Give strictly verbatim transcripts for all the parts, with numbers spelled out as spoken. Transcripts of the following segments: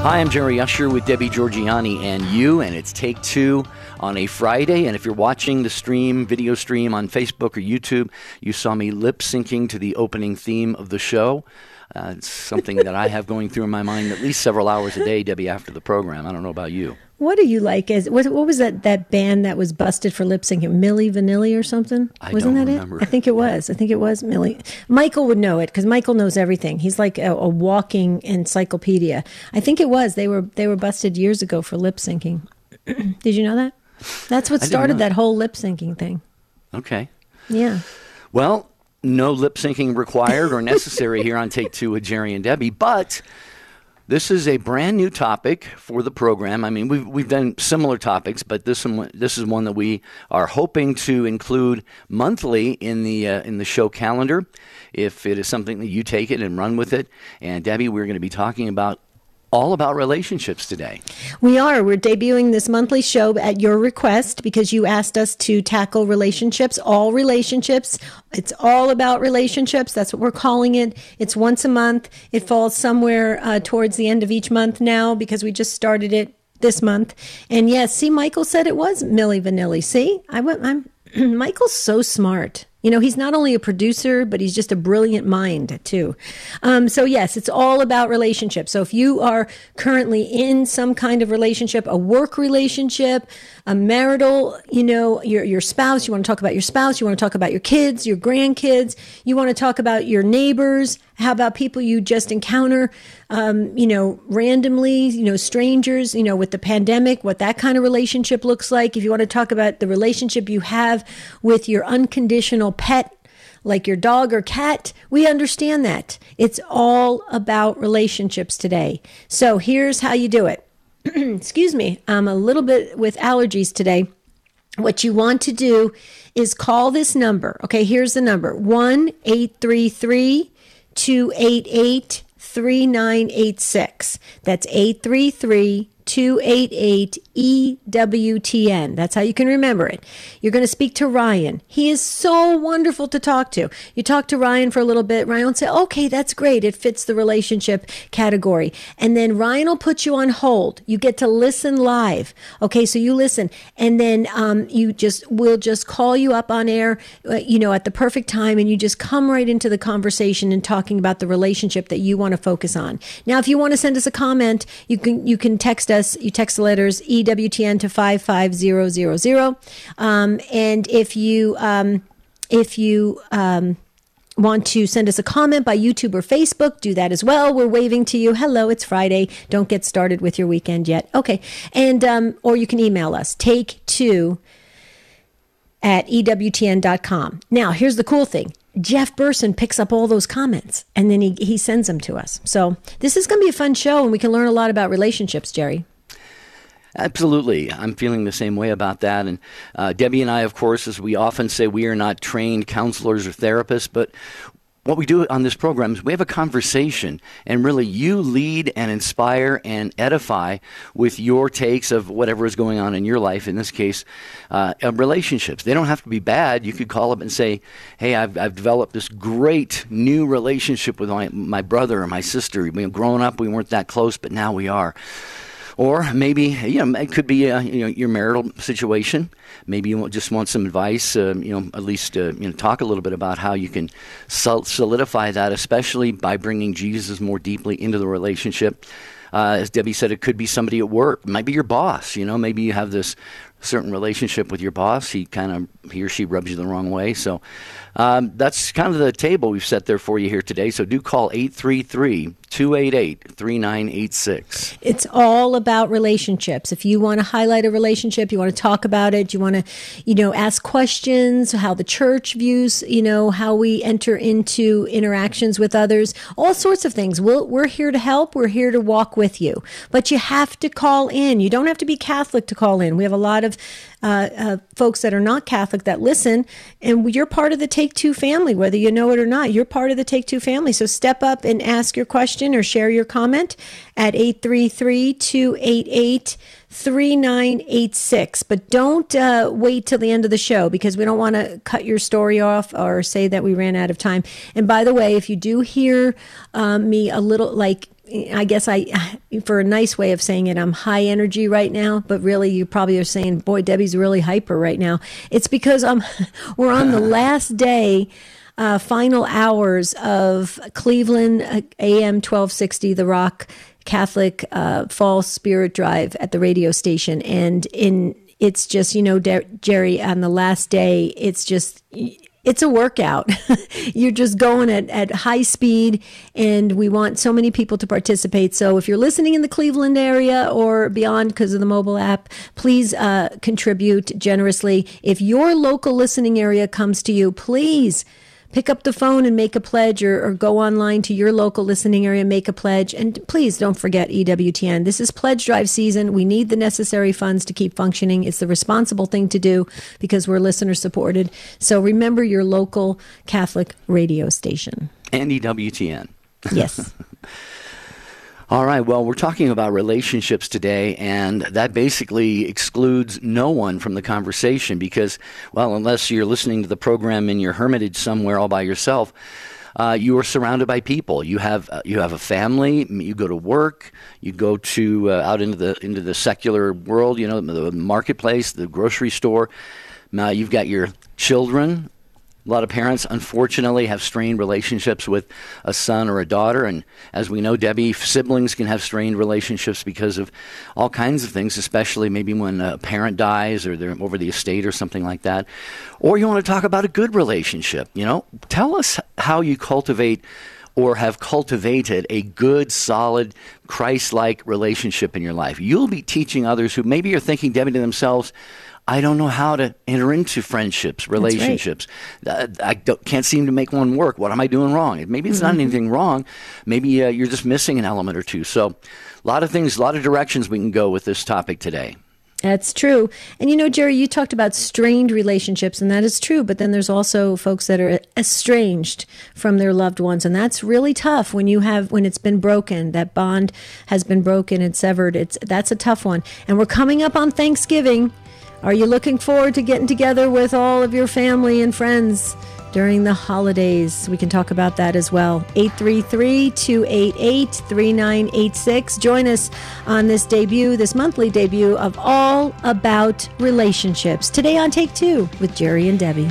Hi, I'm Jerry Usher with Debbie Georgianni and you, and it's Take Two on a Friday. And if you're watching the stream, video stream on Facebook or YouTube, you saw me lip syncing to the opening theme of the show. Uh, it's something that I have going through in my mind at least several hours a day, Debbie, after the program. I don't know about you. What do you like? As what, what was that, that band that was busted for lip syncing? Milli Vanilli or something? I Wasn't don't that remember. it? I think it was. I think it was Milli. Michael would know it because Michael knows everything. He's like a, a walking encyclopedia. I think it was. They were they were busted years ago for lip syncing. Did you know that? That's what I didn't started know. that whole lip syncing thing. Okay. Yeah. Well, no lip syncing required or necessary here on Take Two with Jerry and Debbie, but this is a brand new topic for the program. I mean, we've we've done similar topics, but this one this is one that we are hoping to include monthly in the uh, in the show calendar. If it is something that you take it and run with it, and Debbie, we're going to be talking about all about relationships today. We are. We're debuting this monthly show at your request because you asked us to tackle relationships, all relationships. It's all about relationships. That's what we're calling it. It's once a month. It falls somewhere uh, towards the end of each month now because we just started it this month. And yes, see, Michael said it was Milli Vanilli. See, I went, I'm, Michael's so smart. You know, he's not only a producer, but he's just a brilliant mind, too. Um, so, yes, it's all about relationships. So if you are currently in some kind of relationship, a work relationship, a marital, you know, your your spouse, you want to talk about your spouse, you want to talk about your kids, your grandkids, you want to talk about your neighbors, how about people you just encounter, um, you know, randomly, you know, strangers, you know, with the pandemic, what that kind of relationship looks like. If you want to talk about the relationship you have with your unconditional pet, like your dog or cat, we understand that. It's all about relationships today. So here's how you do it. Excuse me, I'm a little bit with allergies today. What you want to do is call this number. Okay, here's the number, one eight three three, two eight eight, three nine eight six. That's eight three three, two eight eight, E W T N. That's how you can remember it. You're going to speak to Ryan. He is so wonderful to talk to. You talk to Ryan for a little bit. Ryan will say, okay, that's great. It fits the relationship category. And then Ryan will put you on hold. You get to listen live. Okay, so you listen. And then um, you just, we'll just call you up on air, uh, you know, at the perfect time. And you just come right into the conversation and talking about the relationship that you want to focus on. Now, if you want to send us a comment, you can, you can text us. You text the letters E W T N to five five zero zero zero. Um, and if you um, if you um, want to send us a comment by YouTube or Facebook, do that as well. We're waving to you. Hello, it's Friday. Don't get started with your weekend yet. Okay. And um, or you can email us, take two at E W T N dot com. Now, here's the cool thing. Jeff Burson picks up all those comments and then he, he sends them to us. So this is going to be a fun show and we can learn a lot about relationships, Jerry. Absolutely. I'm feeling the same way about that. And uh, Debbie and I, of course, as we often say, we are not trained counselors or therapists, but what we do on this program is we have a conversation, and really you lead and inspire and edify with your takes of whatever is going on in your life, in this case, uh, of relationships. They don't have to be bad. You could call up and say, hey, I've, I've developed this great new relationship with my, my brother or my sister. You know, growing up, we weren't that close, but now we are. Or maybe, you know, it could be uh, you know, your marital situation. Maybe you just want some advice, uh, you know, at least uh, you know, talk a little bit about how you can sol- solidify that, especially by bringing Jesus more deeply into the relationship. Uh, as Debbie said, it could be somebody at work. It might be your boss. You know, maybe you have this certain relationship with your boss. He kind of, he or she rubs you the wrong way. So um, that's kind of the table we've set there for you here today. So do call eight three three, two eight eight, three nine eight six. It's all about relationships. If you want to highlight a relationship, you want to talk about it, you want to, you know, ask questions, how the church views, you know, how we enter into interactions with others, all sorts of things. We'll, we're here to help. We're here to walk with you. But you have to call in. You don't have to be Catholic to call in. We have a lot of uh, uh, folks that are not Catholic that listen, and you're part of the Take Two family, whether you know it or not. You're part of the Take Two family. So step up and ask your question or share your comment at eight three three, two eight eight, three nine eight six. But don't uh, wait till the end of the show because we don't want to cut your story off or say that we ran out of time. And by the way, if you do hear um, me a little like, I guess I, for a nice way of saying it, I'm high energy right now, but really you probably are saying, boy, Debbie's really hyper right now. It's because um, we're on the last day, uh, final hours of Cleveland uh, A M twelve sixty, The Rock Catholic uh, Fall Spirit Drive at the radio station. And in it's just, you know, De- Jerry, on the last day, it's just... It's a workout. You're just going at, at high speed, and we want so many people to participate. So if you're listening in the Cleveland area or beyond because of the mobile app, please uh, contribute generously. If your local listening area comes to you, please pick up the phone and make a pledge, or, or go online to your local listening area, make a pledge. And please don't forget E W T N. This is pledge drive season. We need the necessary funds to keep functioning. It's the responsible thing to do because we're listener supported. So remember your local Catholic radio station. And E W T N. Yes. All right, well, we're talking about relationships today, and that basically excludes no one from the conversation because, well, unless you're listening to the program in your hermitage somewhere all by yourself, uh, you are surrounded by people. You have uh, you have a family. You go to work. You go to uh, out into the into the secular world. You know, the marketplace, the grocery store. Now you've got your children. A lot of parents, unfortunately, have strained relationships with a son or a daughter. And as we know, Debbie, siblings can have strained relationships because of all kinds of things, especially maybe when a parent dies or they're over the estate or something like that. Or you want to talk about a good relationship. You know, tell us how you cultivate or have cultivated a good, solid, Christ-like relationship in your life. You'll be teaching others who maybe are thinking, Debbie, to themselves, I don't know how to enter into friendships, relationships. Right. Uh, I don't, can't seem to make one work. What am I doing wrong? Maybe it's mm-hmm. not anything wrong. Maybe uh, you're just missing an element or two. So a lot of things, a lot of directions we can go with this topic today. That's true. And you know, Jerry, you talked about strained relationships, and that is true. But then there's also folks that are estranged from their loved ones. And that's really tough when you have, when it's been broken, that bond has been broken and severed. It's, that's a tough one. And we're coming up on Thanksgiving. Are you looking forward to getting together with all of your family and friends during the holidays? We can talk about that as well. eight three three, two eight eight, three nine eight six. Join us on this debut, this monthly debut of All About Relationships. Today on Take Two with Jerry and Debbie.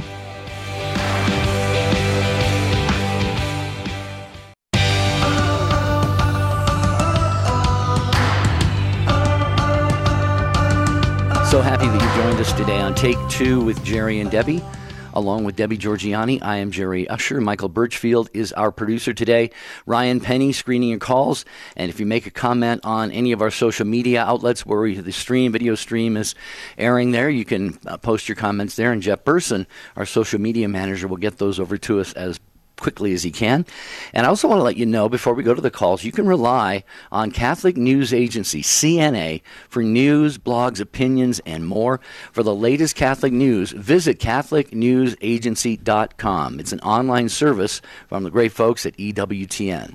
So happy that you joined us today on Take Two with Jerry and Debbie. Along with Debbie Georgiani, I am Jerry Usher. Michael Birchfield is our producer today. Ryan Penny screening your calls. And if you make a comment on any of our social media outlets where we, the stream, video stream is airing there, you can uh, post your comments there. And Jeff Burson, our social media manager, will get those over to us as quickly as he can. And I also want to let you know, before we go to the calls, you can rely on Catholic News Agency, C N A, for news, blogs, opinions, and more. For the latest Catholic news, visit Catholic News Agency dot com. It's an online service from the great folks at E W T N.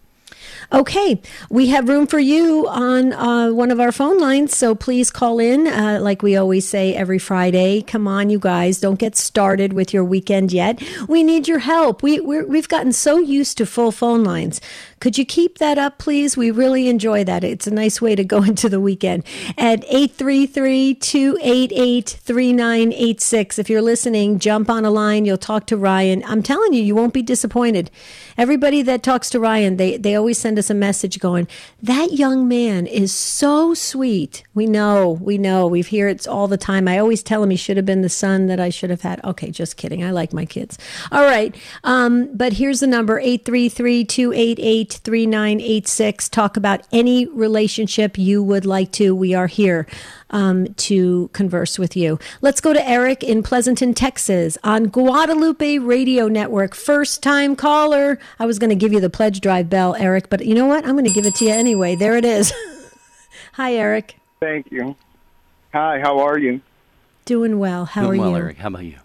Okay, we have room for you on uh, one of our phone lines, so please call in. Uh, like we always say every Friday, come on, you guys, don't get started with your weekend yet. We need your help. We, we're, we've gotten so used to full phone lines. Could you keep that up, please? We really enjoy that. It's a nice way to go into the weekend. At eight three three, two eight eight, three nine eight six. If you're listening, jump on a line. You'll talk to Ryan. I'm telling you, you won't be disappointed. Everybody that talks to Ryan, they, they always send us a message going, that young man is so sweet. We know, we know. We hear it all the time. I always tell him he should have been the son that I should have had. Okay, just kidding. I like my kids. All right. Um, but here's the number, eight three three, two eight eight, three nine eight six. Talk about any relationship you would like to. We are here um, to converse with you. Let's go to Eric in Pleasanton, Texas on Guadalupe Radio Network. First time caller. I was going to give you the pledge drive bell, Eric, but you know what? I'm going to give it to you anyway. There it is. Hi, Eric. Thank you. Hi, how are you? Doing well. How Doing are well, you? Eric. How about you?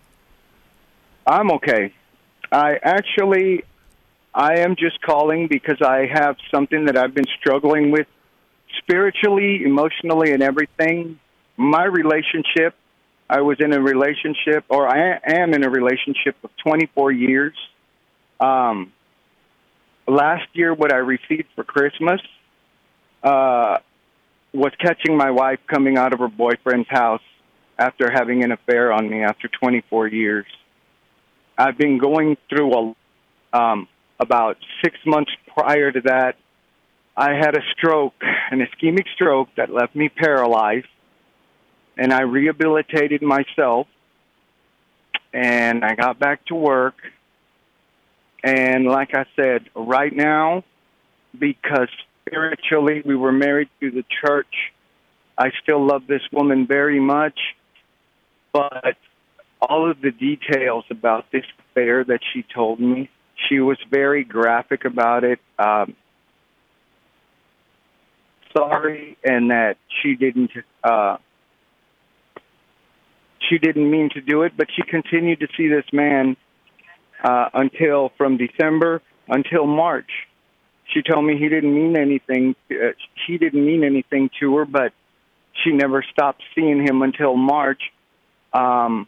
I'm okay. I actually, I am just calling because I have something that I've been struggling with spiritually, emotionally, and everything, my relationship, I was in a relationship, or I am in a relationship of twenty-four years. Um, last year, what I received for Christmas uh, was catching my wife coming out of her boyfriend's house after having an affair on me after twenty-four years. I've been going through a, um, about six months prior to that, I had a stroke, an ischemic stroke that left me paralyzed, and I rehabilitated myself, and I got back to work. And like I said, right now, because spiritually we were married through the church, I still love this woman very much, but all of the details about this affair that she told me, she was very graphic about it. Um, sorry, and that she didn't uh, she didn't mean to do it, but she continued to see this man uh, until from December until March. She told me he didn't mean anything. Uh, he didn't mean anything to her, but she never stopped seeing him until March. Um,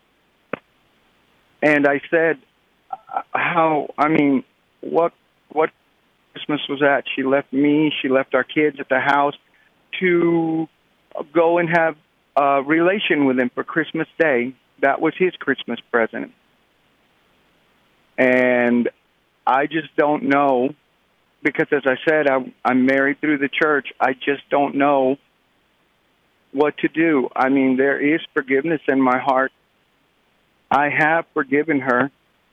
and I said, how, I mean, what, what Christmas was that? She left me, she left our kids at the house to go and have a relation with him for Christmas Day. That was his Christmas present. And I just don't know, because as I said, I'm, I'm married through the church. I just don't know what to do. I mean, there is forgiveness in my heart. I have forgiven her,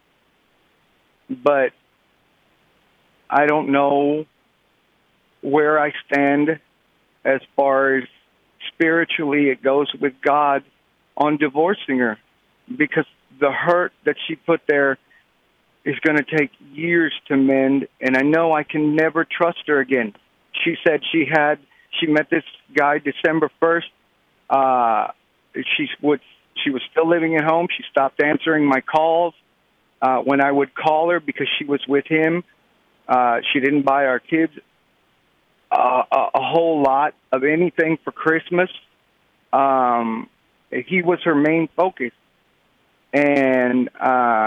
but I don't know where I stand as far as spiritually it goes with God on divorcing her, because the hurt that she put there is going to take years to mend, and I know I can never trust her again. She said she had, she met this guy December first. Uh, she would, she was still living at home. She stopped answering my calls. Uh, when I would call her because she was with him, uh, she didn't buy our kids uh, a, a whole lot of anything for Christmas. Um, he was her main focus. And uh,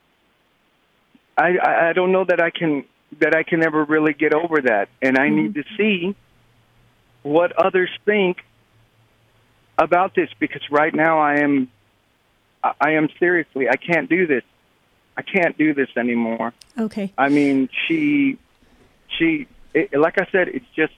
I, I don't know that I can that I can ever really get over that. And I mm-hmm. need to see what others think about this, because right now I am I am seriously, I can't do this. I can't do this anymore. Okay. I mean, she, she, it, like I said, it's just,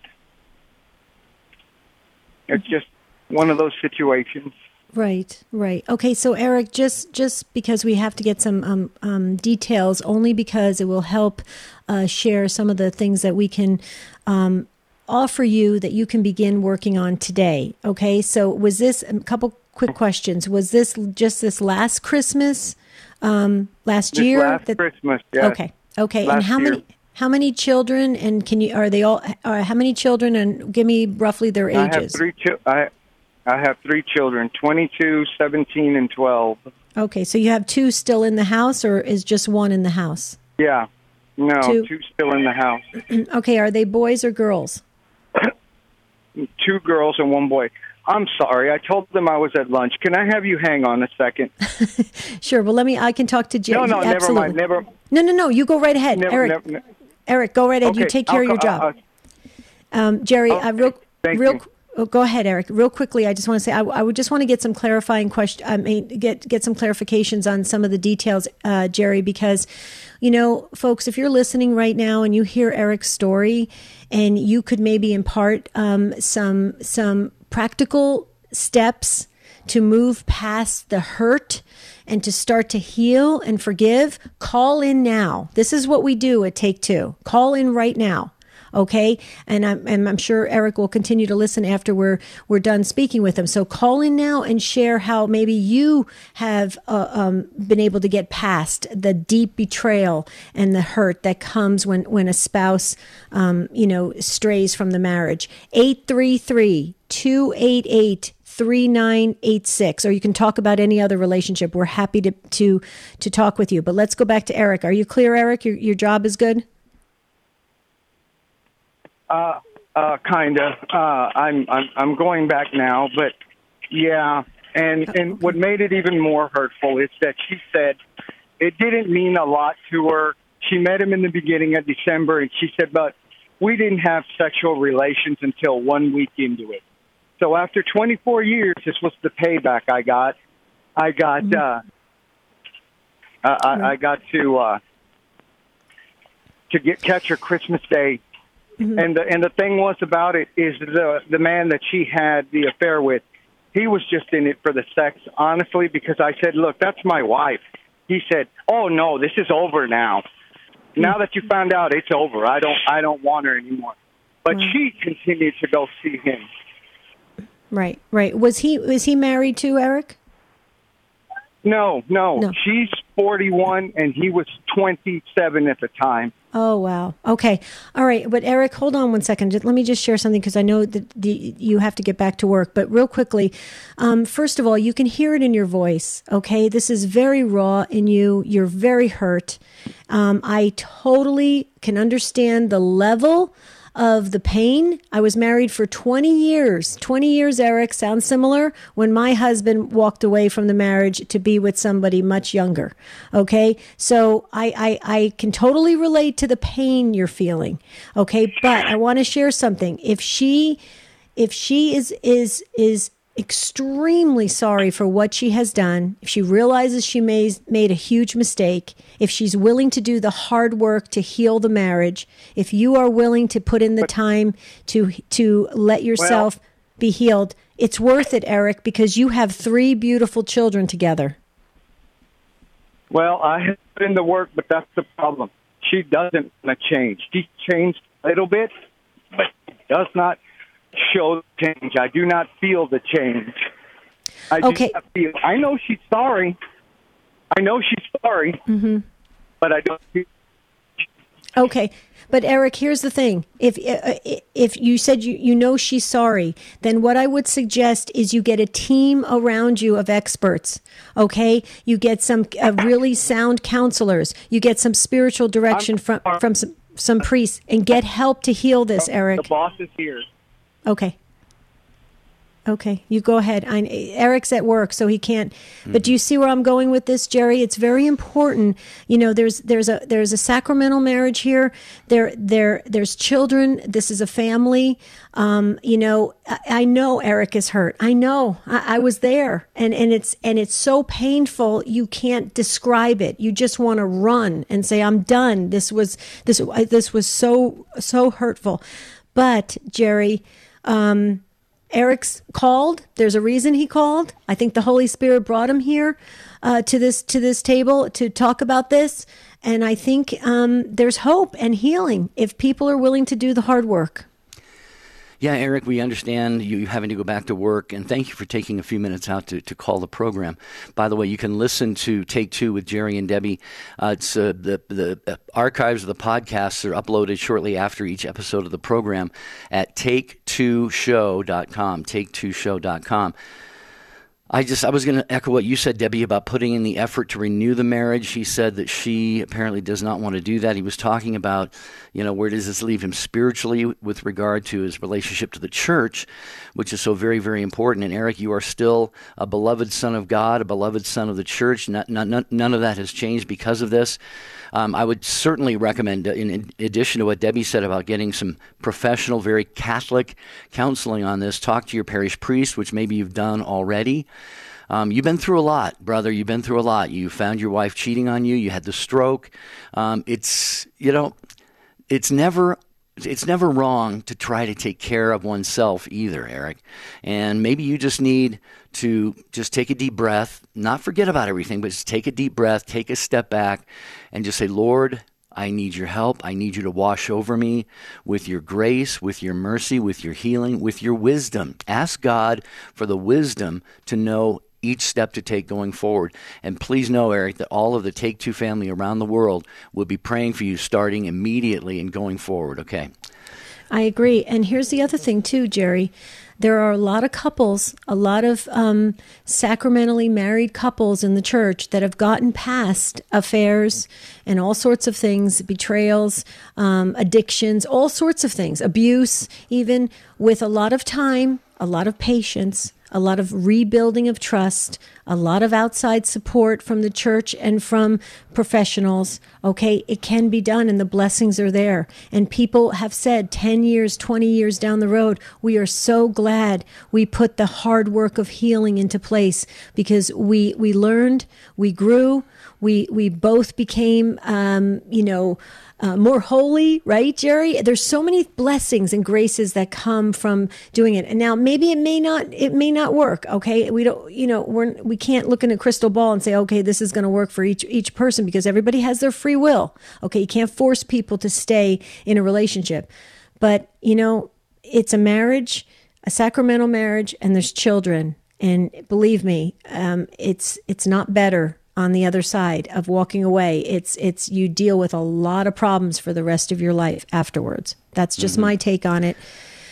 it's just one of those situations. Right, right. Okay, so Eric, just just because we have to get some um, um, details, only because it will help uh, share some of the things that we can um, offer you that you can begin working on today. Okay, so was this, a couple quick questions, was this just this last Christmas? Um, last this year, last that, Christmas, yes. Okay, okay. Last and how year. many how many children? And can you are they all? Uh, how many children? And give me roughly their ages. I have three. Chi- I I have three children: twenty-two, seventeen, and twelve. Okay, so you have two still in the house, or is just one in the house? Yeah, no, two, two still in the house. Okay, are they boys or girls? Two girls and one boy. I'm sorry. I told them I was at lunch. Can I have you hang on a second? Sure. Well, let me, I can talk to Jay. No, no, Absolutely. never mind. Never. No, no, no. You go right ahead. Never, Eric, never, never. Eric, go right ahead. Okay, You take care I'll of your go- job. uh, Um, Jerry, okay, uh, real, thank real, you. oh, go ahead, Eric. Real quickly, I just want to say, I, I would just want to get some clarifying question. I mean, get get some clarifications on some of the details, uh, Jerry, because, you know, folks, if you're listening right now and you hear Eric's story, and you could maybe impart um, some some practical steps to move past the hurt and to start to heal and forgive, call in now. This is what we do at Take Two. Call in right now. Okay. And I'm, and I'm sure Eric will continue to listen after we're, we're done speaking with him. So call in now and share how maybe you have uh, um, been able to get past the deep betrayal and the hurt that comes when, when a spouse, um, you know, strays from the marriage. eight three three, two eight eight, three nine eight six, or you can talk about any other relationship. We're happy to, to, to talk with you, but let's go back to Eric. Are you clear, Eric? Your, your job is good? Uh, uh, kind of. Uh, I'm, I'm I'm going back now, but yeah. And and what made it even more hurtful is that she said it didn't mean a lot to her. She met him in the beginning of December, and she said, but we didn't have sexual relations until one week into it. So after twenty-four years, this was the payback I got. I got, mm-hmm. uh, I, I got to uh, to get catch her Christmas Day, mm-hmm. and the and the thing was about it is the the man that she had the affair with, he was just in it for the sex, honestly. Because I said, look, that's my wife. He said, oh no, this is over now. Now that you found out, it's over. I don't, I don't want her anymore. But wow. She continued to go see him. Right, right. Was he, was he married to Eric? No, no, no. She's forty-one, and he was twenty-seven at the time. Oh, wow. Okay. All right. But Eric, hold on one second. Just, let me just share something because I know that the, you have to get back to work. But real quickly, um, first of all, you can hear it in your voice. Okay. This is very raw in you. You're very hurt. Um, I totally can understand the level of the pain. I was married for twenty years. twenty years, Eric, sounds similar, when my husband walked away from the marriage to be with somebody much younger. Okay? So I, I, I can totally relate to the pain you're feeling. Okay? But I want to share something. If she, if she is, is, is, extremely sorry for what she has done, if she realizes she made, made a huge mistake, if she's willing to do the hard work to heal the marriage, if you are willing to put in the time to to let yourself well, be healed, it's worth it, Eric, because you have three beautiful children together. Well, I have put in the work, but that's the problem. She doesn't want to change. She's changed a little bit, but does not show change. I do not feel the change. I okay. do not feel. I know she's sorry. I know she's sorry, mm-hmm. but I don't feel. Okay, but Eric, here's the thing: if if you said you you know she's sorry, then what I would suggest is you get a team around you of experts. Okay, you get some uh, really sound counselors. You get some spiritual direction from from some some priests, and get help to heal this, Eric. The boss is here. Okay. Okay, you go ahead. I, Eric's at work, so he can't. Mm-hmm. But do you see where I'm going with this, Jerry? It's very important. You know, there's there's a there's a sacramental marriage here. There there there's children. This is a family. Um, you know, I, I know Eric is hurt. I know. I, I was there, and and it's and it's so painful. You can't describe it. You just want to run and say, "I'm done." This was this this was so so hurtful. But Jerry. Um, Eric's called. There's a reason he called. I think the Holy Spirit brought him here uh, to this to this table to talk about this. And I think um, there's hope and healing if people are willing to do the hard work. Yeah, Eric, we understand you having to go back to work, and thank you for taking a few minutes out to, to call the program. By the way, you can listen to Take Two with Jerry and Debbie. Uh, it's uh, the the archives of the podcasts are uploaded shortly after each episode of the program at take two show dot com, take two show dot com. I just I was going to echo what you said, Debbie, about putting in the effort to renew the marriage. He said that she apparently does not want to do that. He was talking about, you know, where does this leave him spiritually with regard to his relationship to the church, which is so very, very important. And Eric, you are still a beloved son of God, a beloved son of the church. Not, not, none of that has changed because of this. Um, I would certainly recommend, in addition to what Debbie said about getting some professional, very Catholic counseling on this, talk to your parish priest, which maybe you've done already. Um, you've been through a lot, brother. You've been through a lot. You found your wife cheating on you. You had the stroke. Um, it's, you know, it's never... It's never wrong to try to take care of oneself either, Eric. And maybe you just need to just take a deep breath, not forget about everything, but just take a deep breath, take a step back, and just say, Lord, I need your help. I need you to wash over me with your grace, with your mercy, with your healing, with your wisdom. Ask God for the wisdom to know each step to take going forward. And please know, Eric, that all of the Take Two family around the world will be praying for you starting immediately and going forward, okay? I agree. And here's the other thing too, Jerry. there are a lot of couples, a lot of um, sacramentally married couples in the church that have gotten past affairs and all sorts of things, betrayals, um, addictions, all sorts of things, abuse, even with a lot of time, a lot of patience, a lot of rebuilding of trust, a lot of outside support from the church and from professionals. Okay, it can be done and the blessings are there. And people have said ten years, twenty years down the road, we are so glad we put the hard work of healing into place because we we learned, we grew, we we both became, um, you know, Uh, more holy, right, Jerry? There's so many blessings and graces that come from doing it. And now maybe it may not, it may not work. Okay. We don't, you know, we're, we can't look in a crystal ball and say, okay, this is going to work for each, each person because everybody has their free will. Okay. You can't force people to stay in a relationship, but you know, it's a marriage, a sacramental marriage, and there's children. And believe me, um, it's, it's not better on the other side of walking away. It's, it's, you deal with a lot of problems for the rest of your life afterwards. That's just mm-hmm. my take on it.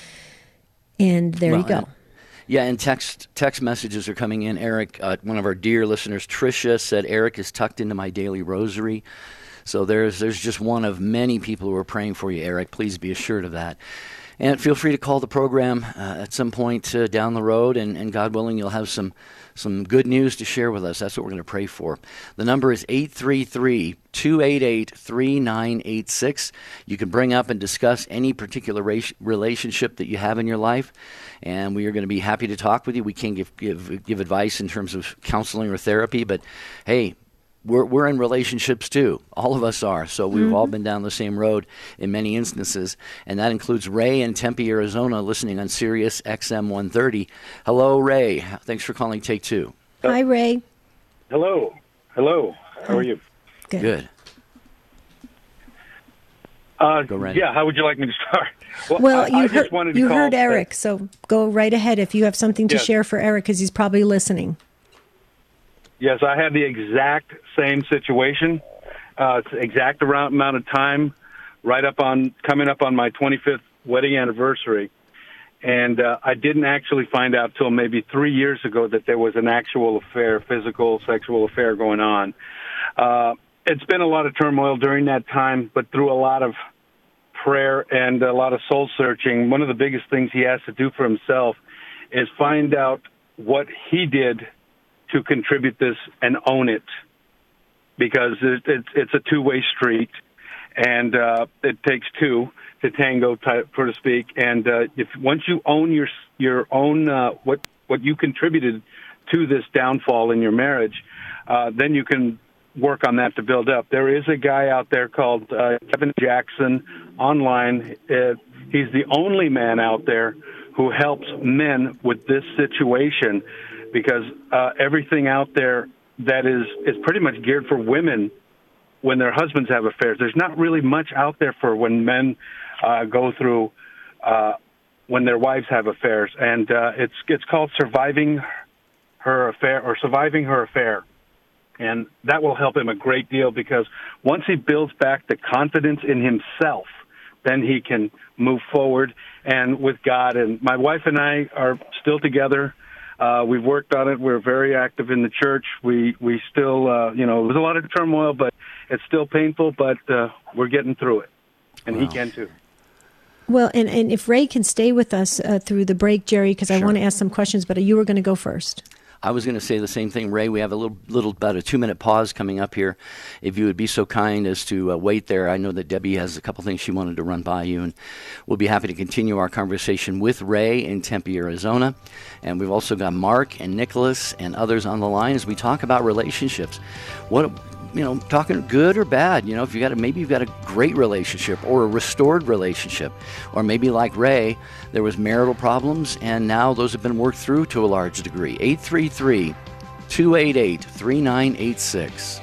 And there well, you go. And, yeah. And text, text messages are coming in. Eric, uh, one of our dear listeners, Tricia, said, Eric is tucked into my daily rosary. So there's, there's just one of many people who are praying for you, Eric. Please be assured of that. And feel free to call the program uh, at some point uh, down the road, and, and God willing, you'll have some some good news to share with us. That's what we're going to pray for. The number is eight three three, two eight eight, three nine eight six. You can bring up and discuss any particular ra- relationship that you have in your life, and we are going to be happy to talk with you. We can't give, give, give advice in terms of counseling or therapy, but hey, We're we're in relationships too. All of us are. So we've mm-hmm. all been down the same road in many instances. And that includes Ray in Tempe, Arizona, listening on Sirius X M one thirty. Hello, Ray. Thanks for calling Take Two. Hi, Ray. Hello. Hello. How are you? Good. Good. Uh, go right yeah, how would you like me to start? Well, well I, you, I heard, just wanted to you call heard Eric, so go right ahead if you have something to yes. share for Eric because he's probably listening. Yes, I had the exact same situation, uh, exact around amount of time, right up on coming up on my twenty-fifth wedding anniversary, and uh, I didn't actually find out till maybe three years ago that there was an actual affair, physical, sexual affair going on. Uh, it's been a lot of turmoil during that time, but through a lot of prayer and a lot of soul searching, one of the biggest things he has to do for himself is find out what he did to contribute this and own it, because it, it, it's a two-way street, and uh, it takes two to tango, type, so to speak. And uh, if once you own your your own uh, what what you contributed to this downfall in your marriage, uh, then you can work on that to build up. There is a guy out there called uh, Kevin Jackson online. Uh, he's the only man out there who helps men with this situation, because uh, everything out there that is, is pretty much geared for women when their husbands have affairs. There's not really much out there for when men uh, go through uh, when their wives have affairs. And uh, it's it's called Surviving Her Affair, or Surviving Her Affair. And that will help him a great deal, because once he builds back the confidence in himself, then he can move forward and with God. And my wife and I are still together. Uh, we've worked on it. We're very active in the church. We we still, uh, you know, there's a lot of turmoil, but it's still painful, but uh, we're getting through it. And wow. He can too. Well, and, and if Ray can stay with us uh, through the break, Jerry, because sure. I want to ask some questions, but you were going to go first. I was going to say the same thing, Ray. We have a little, little about a two-minute pause coming up here. If you would be so kind as to uh, wait there. I know that Debbie has a couple things she wanted to run by you, and we'll be happy to continue our conversation with Ray in Tempe, Arizona. And we've also got Mark and Nicholas and others on the line as we talk about relationships. What, you know, talking good or bad. You know, if you got a, maybe you've got a great relationship or a restored relationship, or maybe like Ray, there was marital problems, and now those have been worked through to a large degree. eight three three, two eight eight, three nine eight six.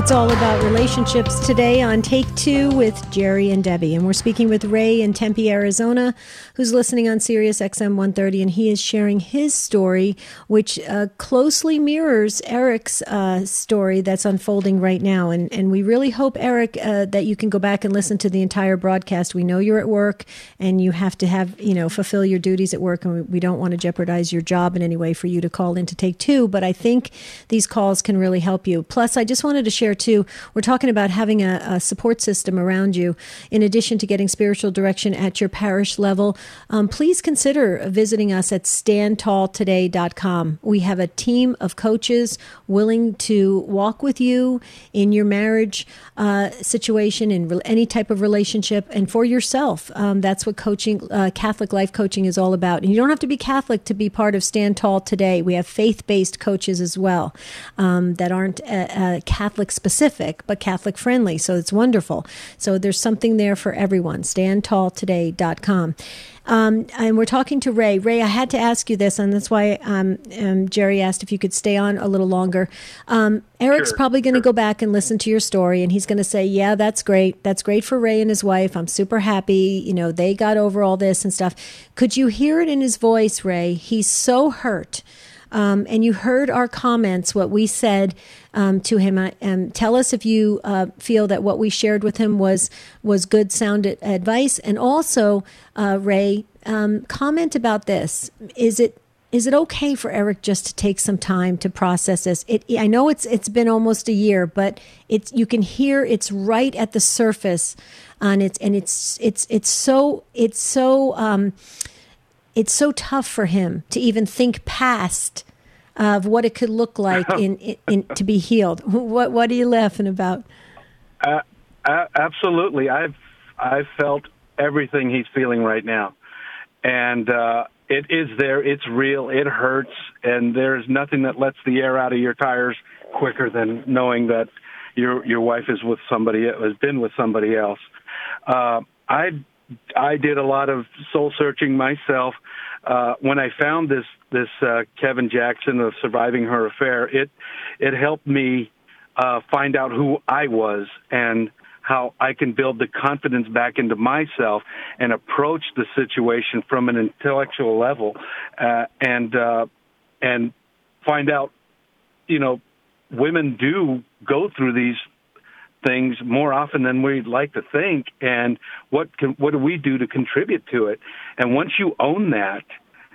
It's all about relationships today on Take Two with Jerry and Debbie. And we're speaking with Ray in Tempe, Arizona, who's listening on Sirius X M one thirty, and he is sharing his story, which uh, closely mirrors Eric's uh, story that's unfolding right now. And, and we really hope, Eric, uh, that you can go back and listen to the entire broadcast. We know you're at work and you have to have, you know, fulfill your duties at work, and we, we don't want to jeopardize your job in any way for you to call in to Take Two. But I think these calls can really help you. Plus, I just wanted to share too, we're talking about having a, a support system around you. In addition to getting spiritual direction at your parish level, um, please consider visiting us at stand tall today dot com. We have a team of coaches willing to walk with you in your marriage uh, situation, in re- any type of relationship, and for yourself. Um, that's what coaching, uh, Catholic life coaching is all about. And you don't have to be Catholic to be part of Stand Tall Today. We have faith-based coaches as well um, that aren't uh, uh, Catholic specific, but Catholic friendly. So it's wonderful. So there's something there for everyone. stand tall today dot com. Um, and we're talking to Ray. Ray, I had to ask you this, and that's why um, um, Jerry asked if you could stay on a little longer. Um, Eric's Sure, probably going to sure. go back and listen to your story, and he's going to say, yeah, that's great. That's great for Ray and his wife. I'm super happy. You know, they got over all this and stuff. Could you hear it in his voice, Ray? He's so hurt. Um, and you heard our comments, what we said um, to him. Uh, um, tell us if you uh, feel that what we shared with him was was good, sound advice. And also, uh, Ray, um, comment about this. Is it is it okay for Eric just to take some time to process this? It, I know it's it's been almost a year, but it's you can hear it's right at the surface, and it's and it's it's it's so it's so. Um, It's so tough for him to even think past of what it could look like in, in, in to be healed. What what are you laughing about? Uh, uh, absolutely, I've I've felt everything he's feeling right now, and uh, it is there. It's real. It hurts, and there's nothing that lets the air out of your tires quicker than knowing that your your wife is with somebody has been with somebody else. Uh, I. I did a lot of soul searching myself. Uh, when I found this this uh, Kevin Jackson of Surviving Her Affair, it it helped me uh, find out who I was and how I can build the confidence back into myself and approach the situation from an intellectual level, uh, and uh, and find out, you know, women do go through these things more often than we'd like to think, and what can, what do we do to contribute to it? And once you own that,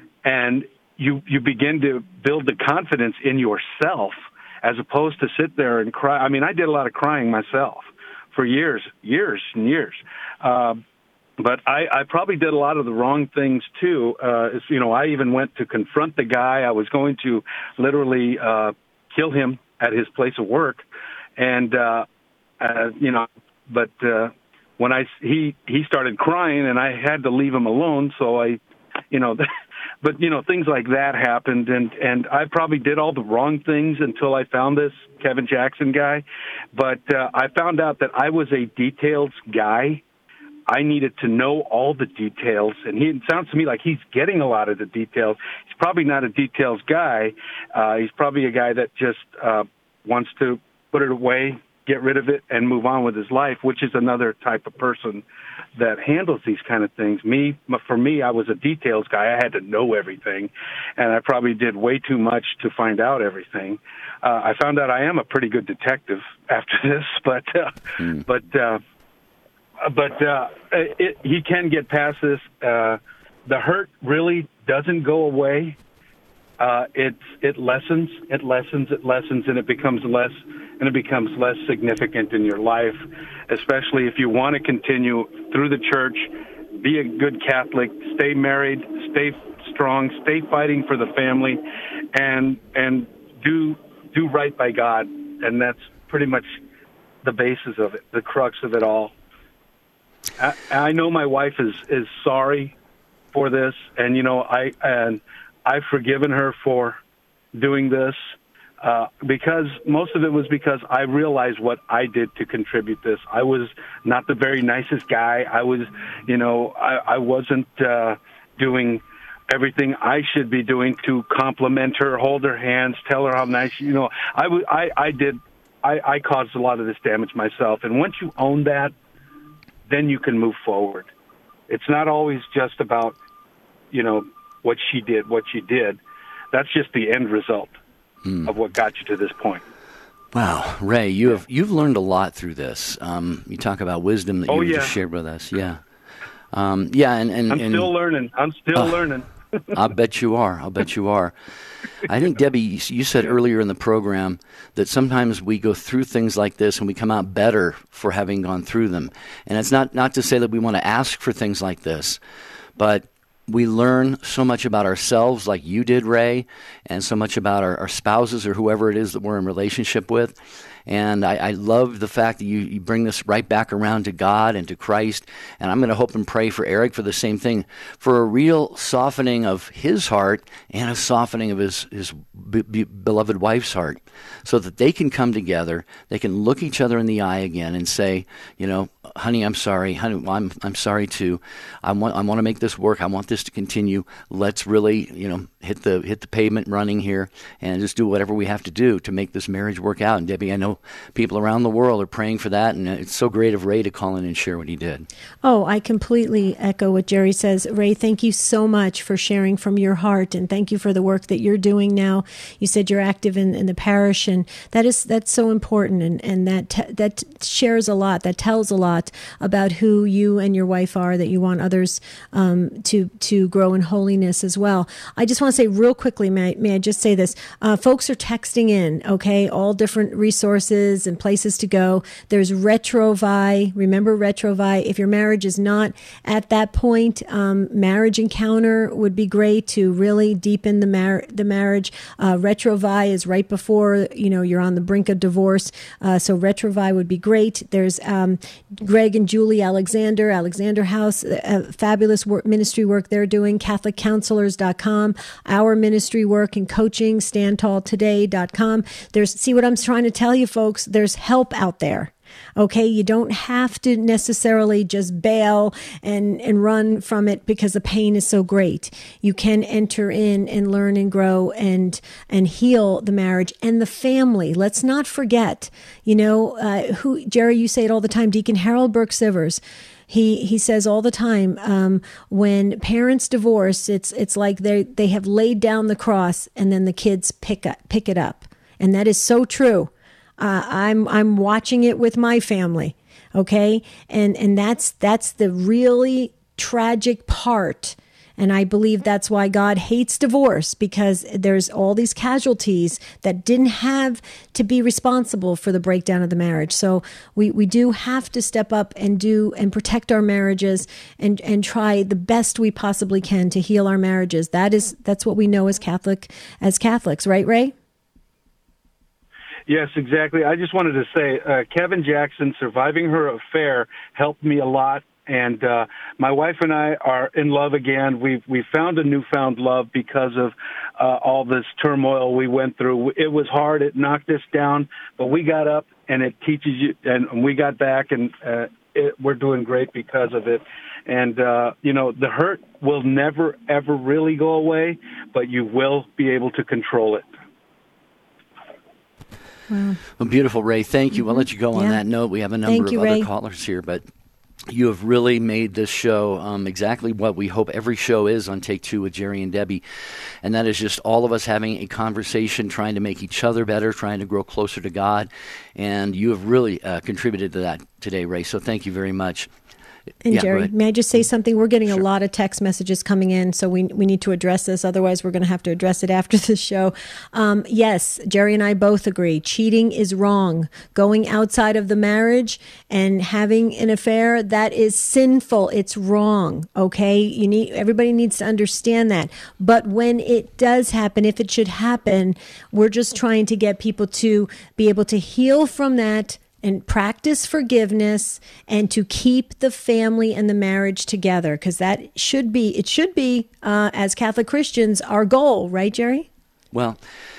and you you begin to build the confidence in yourself, as opposed to sit there and cry. I mean, I did a lot of crying myself for years, years and years. Uh, but I, I probably did a lot of the wrong things too. Uh, is, you know, I even went to confront the guy. I was going to literally uh, kill him at his place of work, and. Uh, Uh, you know, but uh, when I he he started crying, and I had to leave him alone. So I, you know, but you know, things like that happened, and and I probably did all the wrong things until I found this Kevin Jackson guy. But uh, I found out that I was a details guy. I needed to know all the details, and he, it sounds to me like he's getting a lot of the details. He's probably not a details guy. Uh, he's probably a guy that just uh, wants to put it away, get rid of it, and move on with his life, which is another type of person that handles these kind of things. Me, for me, I was a details guy. I had to know everything, and I probably did way too much to find out everything. Uh, I found out I am a pretty good detective after this, but uh, mm. but uh, but uh, it, he can get past this. Uh, the hurt really doesn't go away. Uh, it it lessens, it lessens, it lessens, and it becomes less, and it becomes less significant in your life, especially if you want to continue through the church, be a good Catholic, stay married, stay strong, stay fighting for the family, and and do do right by God, and that's pretty much the basis of it, the crux of it all. I, I know my wife is is sorry for this, and you know I and. I've forgiven her for doing this uh, because most of it was because I realized what I did to contribute this. I was not the very nicest guy. I was, you know, I, I wasn't uh, doing everything I should be doing to compliment her, hold her hands, tell her how nice, you know, I, w- I, I did I, I caused a lot of this damage myself. And once you own that, then you can move forward. It's not always just about, you know, what she did, what she did. That's just the end result mm. of what got you to this point. Wow, Ray, you have you've learned a lot through this. Um, you talk about wisdom that oh, you yeah. just shared with us. Yeah, um, yeah, and, and I'm and, still learning. I'm still uh, learning. I'll bet you are. I'll bet you are. I think, Debbie, you said earlier in the program that sometimes we go through things like this and we come out better for having gone through them. And it's not, not to say that we want to ask for things like this, but we learn so much about ourselves, like you did, Ray, and so much about our, our spouses or whoever it is that we're in relationship with. And I, I love the fact that you, you bring this right back around to God and to Christ. And I'm going to hope and pray for Eric for the same thing, for a real softening of his heart and a softening of his, his be, be, beloved wife's heart, so that they can come together, they can look each other in the eye again and say, you know, honey, I'm sorry. Honey, I'm I'm sorry too. I want I want to make this work. I want this to continue. Let's really, you know, hit the hit the pavement running here and just do whatever we have to do to make this marriage work out. And Debbie, I know people around the world are praying for that, and it's so great of Ray to call in and share what he did. Oh, I completely echo what Jerry says. Ray, thank you so much for sharing from your heart, and thank you for the work that you're doing now. You said you're active in, in the parish, and that is that's so important, and, and that te- that shares a lot, that tells a lot about who you and your wife are, that you want others um, to to grow in holiness as well. I just want to say real quickly, may I, may I just say this? Uh, folks are texting in, okay, all different resources and places to go. There's Retrovi. Remember Retrovi. If your marriage is not at that point, um, Marriage Encounter would be great to really deepen the mar- the marriage. Uh, Retrovi is right before, you know, you're on the brink of divorce. Uh, so Retrovi would be great. There's um, Greg and Julie Alexander, Alexander House, uh, fabulous work, ministry work they're doing, Catholic Counselors dot com, our ministry work and coaching, stand tall today dot com. There's, see what I'm trying to tell you, folks, there's help out there. Okay, you don't have to necessarily just bail and, and run from it because the pain is so great. You can enter in and learn and grow and and heal the marriage and the family. Let's not forget, you know, uh, who Jerry, you say it all the time, Deacon Harold Burke Sivers. He he says all the time, um, when parents divorce, it's it's like they they have laid down the cross and then the kids pick up, pick it up, and that is so true. Uh, I'm I'm watching it with my family, okay, and and that's that's the really tragic part, and I believe that's why God hates divorce, because there's all these casualties that didn't have to be responsible for the breakdown of the marriage. So we, we do have to step up and do and protect our marriages and and try the best we possibly can to heal our marriages. That is that's what we know as Catholic as Catholics, right, Ray? Yes, exactly. I just wanted to say, uh, Kevin Jackson, surviving her affair, helped me a lot. And uh, my wife and I are in love again. We've we found a newfound love because of uh, all this turmoil we went through. It was hard. It knocked us down, but we got up, and it teaches you. And we got back, and uh, it, we're doing great because of it. And, uh, you know, the hurt will never, ever really go away, but you will be able to control it. Wow. Well, beautiful, Ray. Thank you. Mm-hmm. I'll let you go on yeah. that note. We have a number Thank of you, other Ray. callers here, but you have really made this show um, exactly what we hope every show is on Take Two with Jerry and Debbie, and that is just all of us having a conversation, trying to make each other better, trying to grow closer to God, and you have really uh, contributed to that today, Ray, so thank you very much. And yeah, Jerry, may I just say something? We're getting sure. a lot of text messages coming in, so we we need to address this. Otherwise, we're going to have to address it after the show. Um, yes, Jerry and I both agree. Cheating is wrong. Going outside of the marriage and having an affair, that is sinful. It's wrong. Okay, you need everybody needs to understand that. But when it does happen, if it should happen, we're just trying to get people to be able to heal from that and practice forgiveness and to keep the family and the marriage together, because that should be, it should be, uh, as Catholic Christians, our goal, right, Jerry? Well,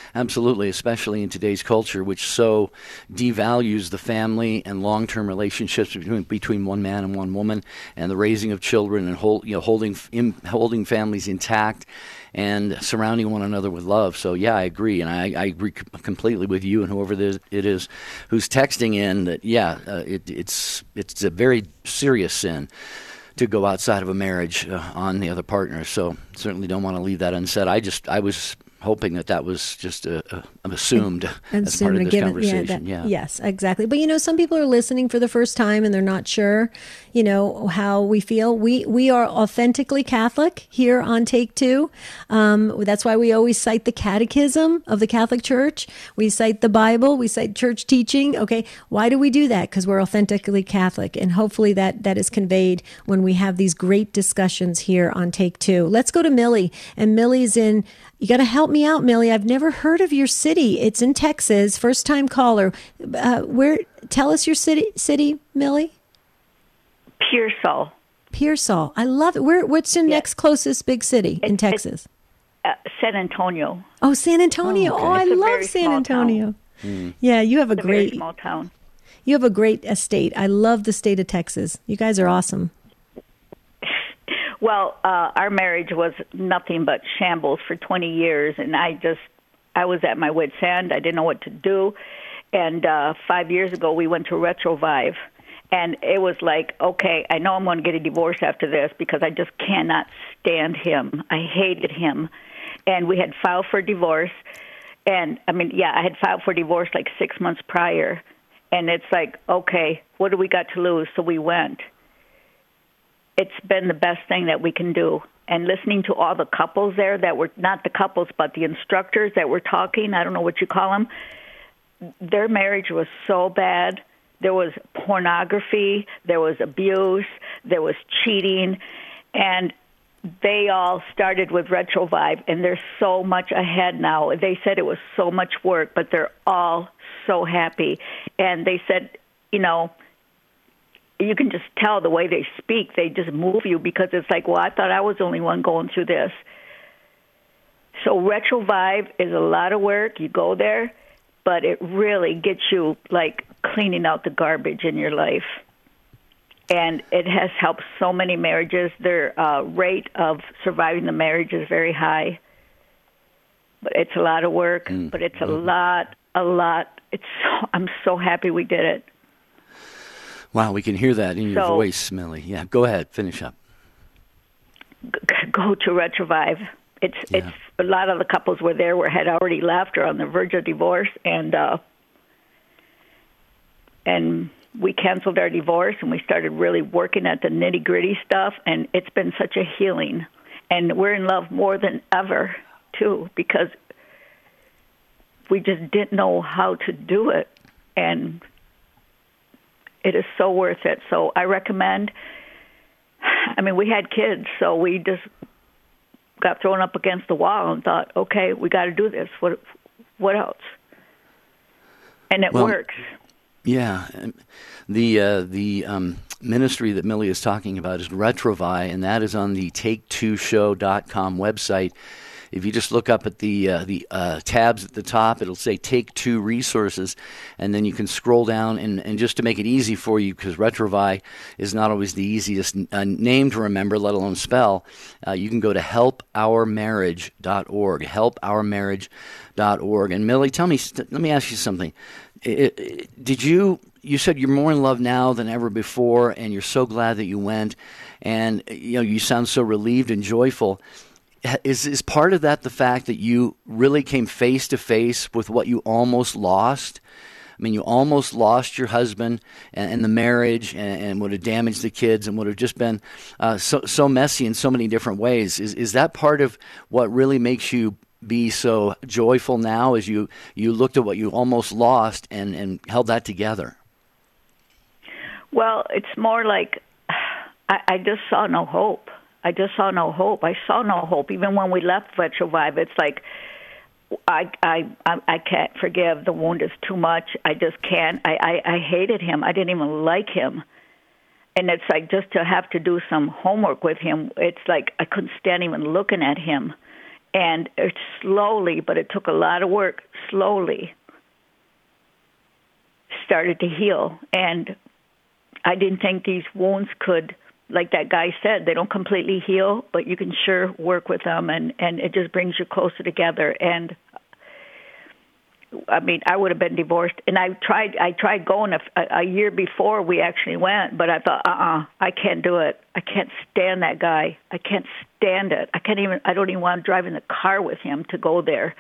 Absolutely, especially in today's culture, which so devalues the family and long-term relationships between between one man and one woman, and the raising of children, and hold, you know, holding in, holding families intact, and surrounding one another with love. So, yeah, I agree, and I, I agree completely with you and whoever it is who's texting in that. Yeah, uh, it, it's it's a very serious sin to go outside of a marriage uh, on the other partner. So certainly don't want to leave that unsaid. I just, I was hoping that that was just a, a, assumed and, as part of this given, conversation. Yeah, that, yeah. Yes, exactly. But, you know, some people are listening for the first time and they're not sure, you know, how we feel. We we are authentically Catholic here on Take Two. Um, that's why we always cite the Catechism of the Catholic Church. We cite the Bible. We cite church teaching. Okay, why do we do that? Because we're authentically Catholic. And hopefully that, that is conveyed when we have these great discussions here on Take Two. Let's go to Millie. And Millie's in... You got to help me out, Millie. I've never heard of your city. It's in Texas. First time caller. Uh, where? Tell us your city, city, Millie. Pearsall. Pearsall. I love it. Where? What's the Yeah. next closest big city in It- Texas? Uh, San Antonio. Oh, San Antonio. Oh, Oh, okay. I It's a love very San small Antonio. Yeah, you have a It's a very great. small town. You have a great estate. I love the state of Texas. You guys are awesome. Well, uh, our marriage was nothing but shambles for twenty years, and I just, I was at my wit's end. I didn't know what to do. And uh, five years ago, we went to Retrovive, and it was like, okay, I know I'm going to get a divorce after this because I just cannot stand him. I hated him. And we had filed for divorce. And, I mean, yeah, I had filed for divorce like six months prior. And it's like, okay, what do we got to lose? So we went. It's been the best thing that we can do. And listening to all the couples there that were, not the couples, but the instructors that were talking, I don't know what you call them, their marriage was so bad. There was pornography, there was abuse, there was cheating, and they all started with Retrovive, and they're so much ahead now. They said it was so much work, but they're all so happy. And they said, you know, you can just tell the way they speak. They just move you because it's like, well, I thought I was the only one going through this. So Retrovive is a lot of work. You go there, but it really gets you, like, cleaning out the garbage in your life. And it has helped so many marriages. Their uh, rate of surviving the marriage is very high. But it's a lot of work, mm. but it's a lot, a lot. It's so, I'm so happy we did it. Wow, we can hear that in your so, voice, Millie. Yeah, go ahead, finish up. Go to Retrovive. It's yeah. it's a lot of the couples were there were had already left or on the verge of divorce, and uh, and we canceled our divorce and we started really working at the nitty gritty stuff, and it's been such a healing, and we're in love more than ever too because we just didn't know how to do it, and it is so worth it. So I recommend. I mean, we had kids, so we just got thrown up against the wall and thought, okay, we got to do this. What what else? And it well, works. Yeah. The uh, the um, ministry that Millie is talking about is Retrovive, and that is on the take two show dot com website. If you just look up at the uh, the uh, tabs at the top, it'll say Take Two Resources, and then you can scroll down. And, and just to make it easy for you, because Retrovive is not always the easiest uh, name to remember, let alone spell, uh, you can go to help our marriage dot org, help our marriage dot org. And Millie, tell me, let me ask you something. It, it, did you, you said you're more in love now than ever before, and you're so glad that you went, and you know you sound so relieved and joyful. Is is part of that the fact that you really came face to face with what you almost lost? I mean, you almost lost your husband and, and the marriage, and, and would have damaged the kids, and would have just been uh, so so messy in so many different ways. Is is that part of what really makes you be so joyful now? As you you looked at what you almost lost and and held that together? Well, it's more like I, I just saw no hope. I just saw no hope. I saw no hope. Even when we left Retrovive, it's like I I I can't forgive. The wound is too much. I just can't. I, I, I hated him. I didn't even like him. And it's like just to have to do some homework with him, it's like I couldn't stand even looking at him. And it slowly, but it took a lot of work, slowly started to heal. And I didn't think these wounds could, like that guy said, they don't completely heal, but you can sure work with them, and, and it just brings you closer together. And I mean, I would have been divorced, and I tried. I tried going a, a year before we actually went, but I thought, uh-uh, I can't do it. I can't stand that guy. I can't stand it. I can't even. I don't even want to drive in the car with him to go there.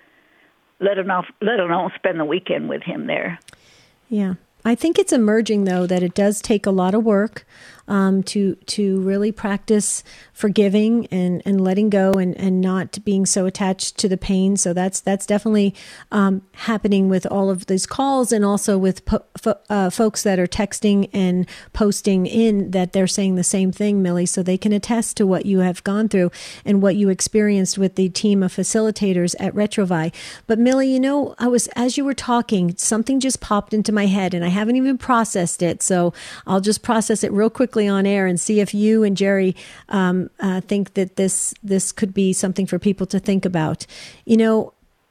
Let alone, let alone spend the weekend with him there. Yeah. I think it's emerging, though, that it does take a lot of work um, to to really practice forgiving and, and letting go and, and not being so attached to the pain. So that's that's definitely um, happening with all of these calls, and also with po- fo- uh, folks that are texting and posting in that they're saying the same thing, Millie, so they can attest to what you have gone through and what you experienced with the team of facilitators at Retrovi. But Millie, you know, I was as you were talking, something just popped into my head, and I haven't even processed it. So I'll just process it real quickly on air and see if you and Jerry um, uh, think that this this could be something for people to think about. You know,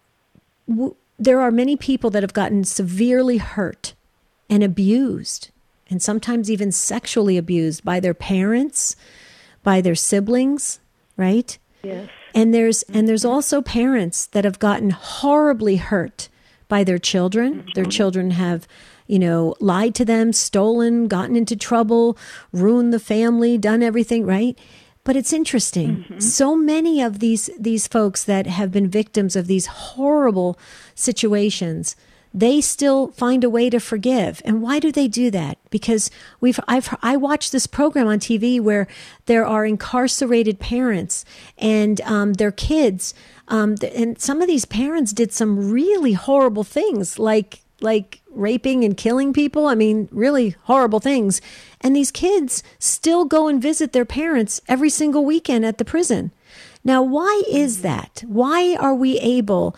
w- there are many people that have gotten severely hurt and abused, and sometimes even sexually abused by their parents, by their siblings, right? Yes. And there's and there's also parents that have gotten horribly hurt by their children. Mm-hmm. Their children have, you know, lied to them, stolen, gotten into trouble, ruined the family, done everything, right? But it's interesting. Mm-hmm. So many of these these folks that have been victims of these horrible situations, they still find a way to forgive. And why do they do that? Because we've I've I watched this program on T V where there are incarcerated parents and um, their kids, um, and some of these parents did some really horrible things, like like raping and killing people. I mean, really horrible things. And these kids still go and visit their parents every single weekend at the prison. Now, why is that? Why are we able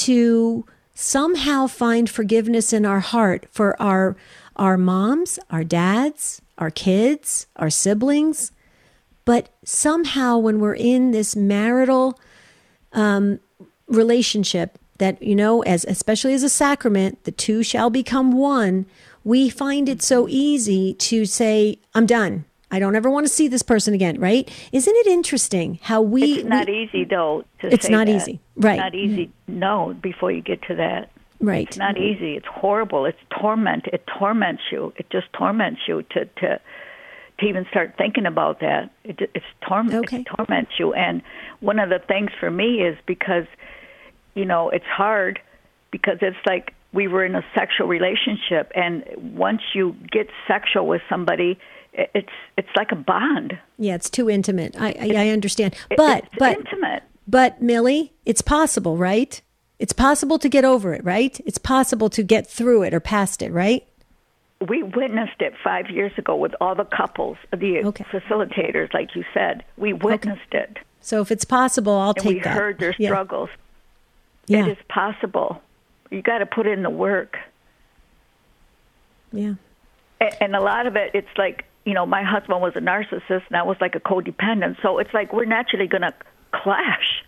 to somehow find forgiveness in our heart for our our moms, our dads, our kids, our siblings? But somehow when we're in this marital um, relationship, that, you know, as especially as a sacrament, the two shall become one, we find it so easy to say, I'm done. I don't ever want to see this person again, right? Isn't it interesting how we... It's not we, easy, though, to It's say not that. easy, right. It's not easy, no, before you get to that. Right. It's not easy. It's horrible. It's torment. It torments you. It just torments you to... to to even start thinking about that. It, it's torment. Okay. It torments you. And one of the things for me is because, you know, it's hard because it's like we were in a sexual relationship, and once you get sexual with somebody, it's it's like a bond. Yeah, it's too intimate. I I, I understand. But it's but intimate. But Millie, it's possible, right? It's possible to get over it, right? It's possible to get through it or past it, right? We witnessed it five years ago with all the couples, the okay. facilitators, like you said. We witnessed okay. it. So if it's possible, I'll and take we that. We heard their yeah. struggles. Yeah. It is possible. You got to put in the work. Yeah. And, and a lot of it, it's like, you know, my husband was a narcissist, and I was like a codependent. So it's like we're naturally going to clash.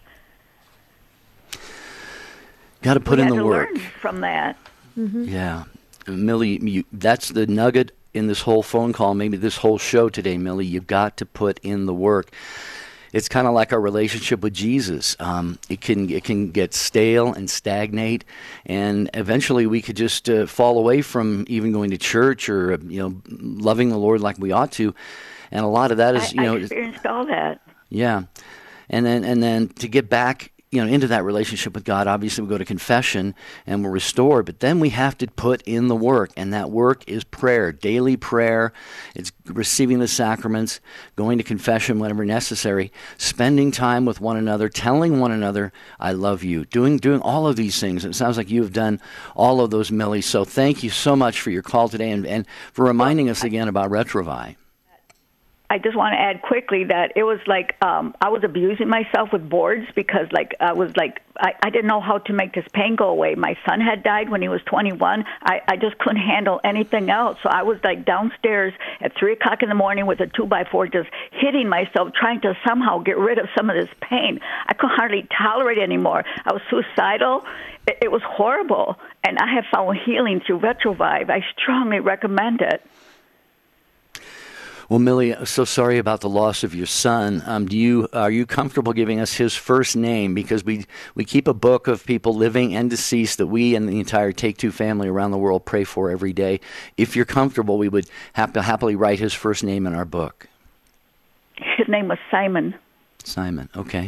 Got to put we in had the to work. Learn from that. Mm-hmm. Yeah. Millie, you, that's the nugget in this whole phone call, maybe this whole show today, Millie. You've got to put in the work. It's kind of like our relationship with Jesus. Um, it can it can get stale and stagnate, and eventually we could just uh, fall away from even going to church or uh, you know loving the Lord like we ought to. And a lot of that is I, you know I experienced all that. Yeah, and then and then to get back, you know, into that relationship with God, obviously we go to confession and we're restored, but then we have to put in the work, and that work is prayer, daily prayer. It's receiving the sacraments, going to confession whenever necessary, spending time with one another, telling one another, I love you, doing doing all of these things. And it sounds like you have done all of those, Millie. So thank you so much for your call today and, and for reminding us again about Retrovi. I just want to add quickly that it was like um, I was abusing myself with boards because, like, I was like I, I didn't know how to make this pain go away. My son had died when he was twenty-one. I, I just couldn't handle anything else. So I was like downstairs at three o'clock in the morning with a two by four, just hitting myself, trying to somehow get rid of some of this pain. I could hardly tolerate it anymore. I was suicidal. It, it was horrible, and I have found healing through Retrovive. I strongly recommend it. Well, Millie, so sorry about the loss of your son. Um, do you are you comfortable giving us his first name? Because we, we keep a book of people living and deceased that we and the entire Take Two family around the world pray for every day. If you're comfortable, we would have to happily write his first name in our book. His name was Simon. Simon, okay.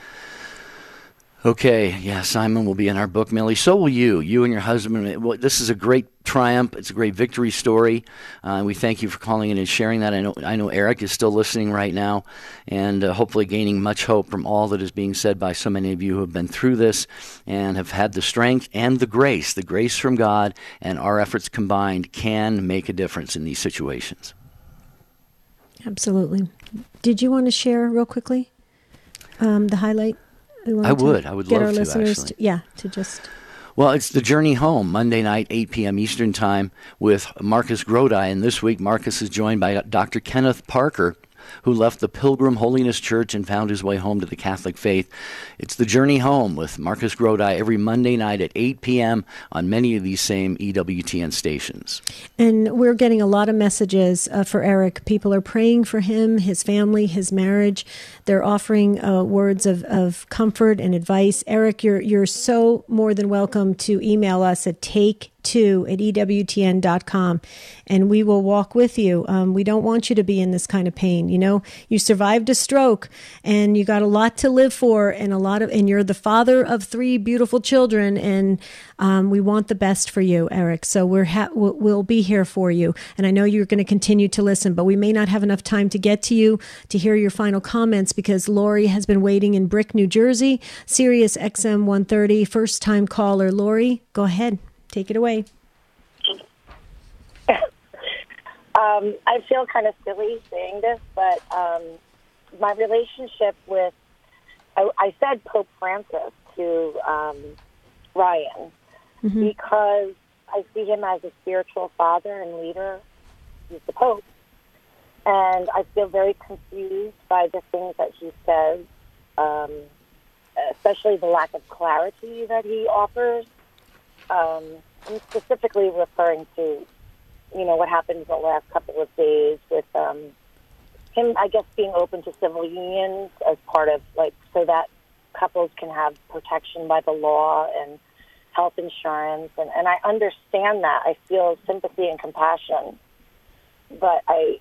Okay, yeah, Simon will be in our book, Millie. So will you. You and your husband. Well, this is a great triumph. It's a great victory story. Uh, we thank you for calling in and sharing that. I know I know Eric is still listening right now and uh, hopefully gaining much hope from all that is being said by so many of you who have been through this and have had the strength and the grace. The grace from God and our efforts combined can make a difference in these situations. Absolutely. Did you want to share real quickly um, the highlight? I would. I would get love our to, listeners actually. To, yeah, to just... Well, it's The Journey Home, Monday night, eight p.m. Eastern Time, with Marcus Grodi. And this week, Marcus is joined by Doctor Kenneth Parker, who left the Pilgrim Holiness Church and found his way home to the Catholic faith. It's The Journey Home with Marcus Grodi every Monday night at eight p.m. on many of these same E W T N stations. And we're getting a lot of messages uh, for Eric. People are praying for him, his family, his marriage. They're offering uh, words of, of comfort and advice. Eric, you're you're so more than welcome to email us at take two at E W T N dot com, and we will walk with you. Um, we don't want you to be in this kind of pain. You know, you survived a stroke, and you got a lot to live for, and a lot of, and you're the father of three beautiful children, and um, we want the best for you, Eric. So we're ha- we'll, we'll be here for you, and I know you're going to continue to listen, but we may not have enough time to get to you to hear your final comments because Lori has been waiting in Brick, New Jersey. Sirius X M one thirty, first time caller. Lori, go ahead. Take it away. um, I feel kind of silly saying this, but um, my relationship with, I, I said Pope Francis to um, Ryan mm-hmm. because I see him as a spiritual father and leader. He's the Pope. And I feel very confused by the things that he says, um, especially the lack of clarity that he offers. Um, I'm specifically referring to, you know, what happened the last couple of days with um, him, I guess, being open to civil unions as part of, like, so that couples can have protection by the law and health insurance. And, and I understand that. I feel sympathy and compassion. But I,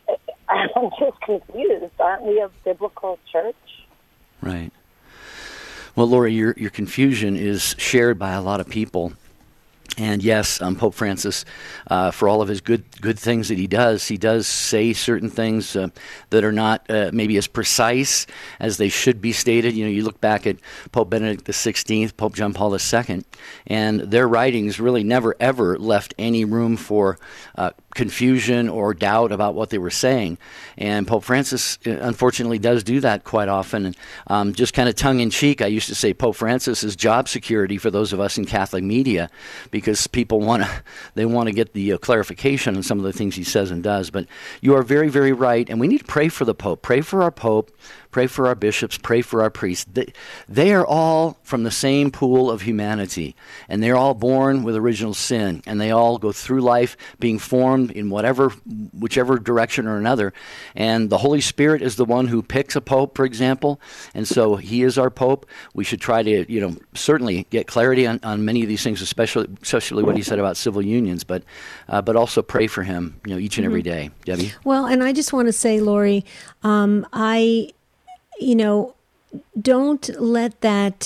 I'm just confused. Aren't we a biblical church? Right. Well, Lori, your your confusion is shared by a lot of people. And yes, um, Pope Francis, uh, for all of his good good things that he does, he does say certain things uh, that are not uh, maybe as precise as they should be stated. You know, you look back at Pope Benedict the sixteenth, Pope John Paul the Second, and their writings really never, ever left any room for uh, confusion or doubt about what they were saying. And Pope Francis, unfortunately, does do that quite often. And um, just kind of tongue-in-cheek, I used to say Pope Francis is job security for those of us in Catholic media, because people want to they want to get the uh, clarification on some of the things he says and does. But you are very, very right, and we need to pray for the Pope. Pray for our Pope. Pray for our bishops. Pray for our priests. They, they are all from the same pool of humanity, and they're all born with original sin, and they all go through life being formed in whatever, whichever direction or another. And the Holy Spirit is the one who picks a pope, for example, and so he is our pope. We should try to, you know, certainly get clarity on, on many of these things, especially especially what he said about civil unions, but uh, but also pray for him, you know, each and every day. Debbie? Well, and I just want to say, Lori, um, I, you know, don't let that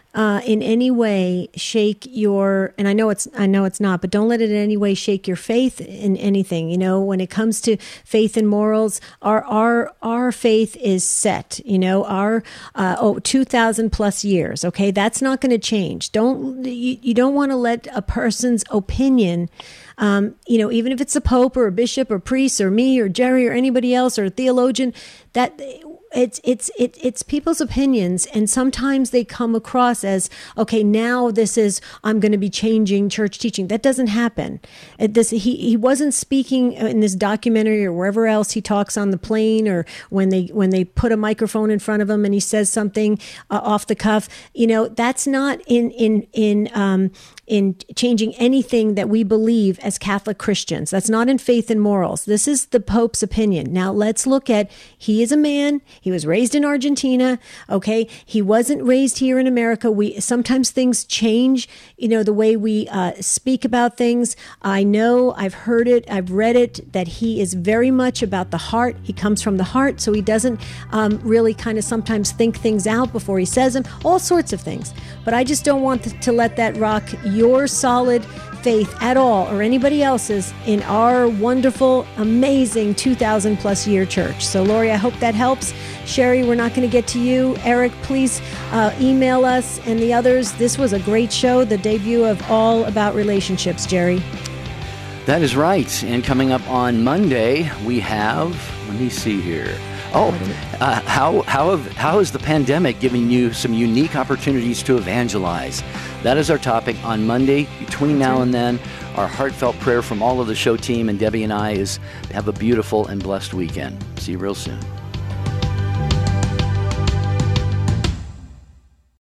uh, in any way shake your, and I know it's, I know it's not, but don't let it in any way shake your faith in anything. You know, when it comes to faith and morals, our, our, our faith is set, you know, our, uh, oh, two thousand plus years. Okay. That's not going to change. Don't, you, you don't want to let a person's opinion, um, you know, even if it's a pope or a bishop or priest or me or Jerry or anybody else or a theologian, that it's it's it, it's people's opinions, and sometimes they come across as, okay, now this is, I'm going to be changing church teaching. That doesn't happen. It, this he he wasn't speaking in this documentary or wherever else he talks on the plane, or when they when they put a microphone in front of him and he says something uh, off the cuff. You know, that's not in in in um, in changing anything that we believe as Catholic Christians. That's not in faith and morals. This is the Pope's opinion. Now let's look at, he is a man. He was raised in Argentina. Okay. He wasn't raised here in America. We, sometimes things change, you know, the way we uh, speak about things. I know, I've heard it, I've read it, that he is very much about the heart. He comes from the heart. So he doesn't um, really kind of sometimes think things out before he says them, all sorts of things. But I just don't want to let that rock your solid faith at all, or anybody else's, in our wonderful, amazing two thousand plus year church. So Lori, I hope that helps. Sherry, we're not going to get to you. Eric, please uh, email us, and the others. This was a great show, the debut of All About Relationships, Jerry. That is right. And coming up on Monday, we have, let me see here. Oh, uh, how how have, how is the pandemic giving you some unique opportunities to evangelize? That is our topic on Monday. Between now and then, our heartfelt prayer from all of the show team and Debbie and I is have a beautiful and blessed weekend. See you real soon.